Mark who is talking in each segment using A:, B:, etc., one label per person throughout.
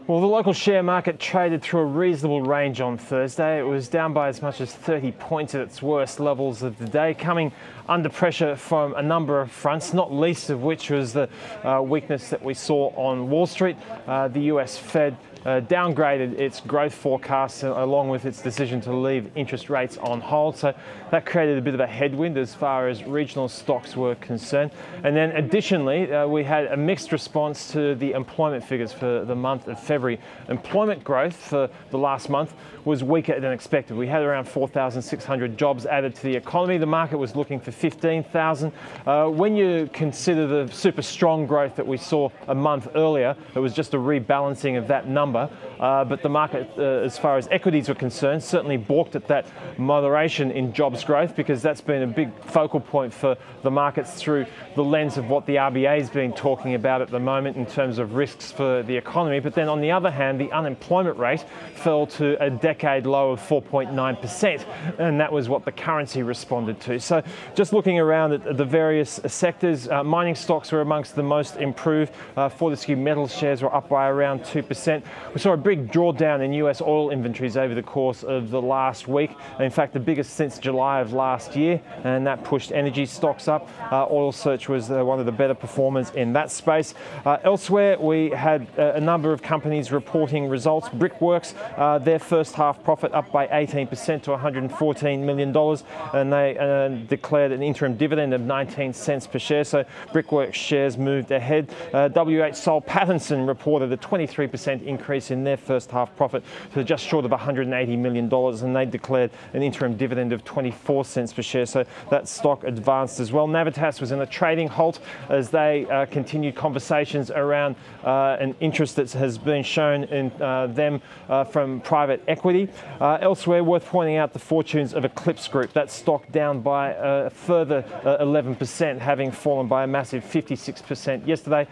A: Well, the local share market traded through a reasonable range on Thursday. It was down by as much as 30 points at its worst levels of the day, coming under pressure from a number of fronts, not least of which was the weakness that we saw on Wall Street. The US Fed downgraded its growth forecasts along with its decision to leave interest rates on hold. So that created a bit of a headwind as far as regional stocks were concerned. And then additionally, we had a mixed response to the employment figures for the month of February. Employment growth for the last month was weaker than expected. We had around 4,600 jobs added to the economy. The market was looking for 15,000. When you consider the super strong growth that we saw a month earlier, it was just a rebalancing of that number. But the market, as far as equities were concerned, certainly balked at that moderation in jobs growth, because that's been a big focal point for the markets through the lens of what the RBA has been talking about at the moment in terms of risks for the economy. But then on the other hand, the unemployment rate fell to a decade low of 4.9%, and that was what the currency responded to. So just looking around at the various sectors, mining stocks were amongst the most improved. Fortescue Metals shares were up by around 2%. We saw a big drawdown in US oil inventories over the course of the last week. In fact, the biggest since July of last year, and that pushed energy stocks up. Oil Search was one of the better performers in that space. Elsewhere, we had a number of companies reporting results. Brickworks, their first half profit up by 18% to $114 million, and they declared an interim dividend of 19 cents per share. So Brickworks shares moved ahead. WH Soul Pattinson reported a 23% increase in their first half profit to just short of $180 million, and they declared an interim dividend of 24 cents per share. So that stock advanced as well. Navitas was in a trading halt as they continued conversations around an interest that has been shown in them from private equity. Elsewhere, worth pointing out the fortunes of Eclipse Group. That stock down by a further 11%, having fallen by a massive 56% yesterday.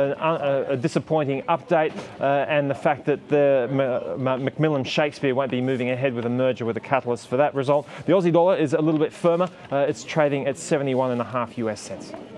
A: A disappointing update, and the fact that the Macmillan Shakespeare won't be moving ahead with a merger with a catalyst for that result. The Aussie dollar is a little bit firmer. It's trading at 71.5 US cents.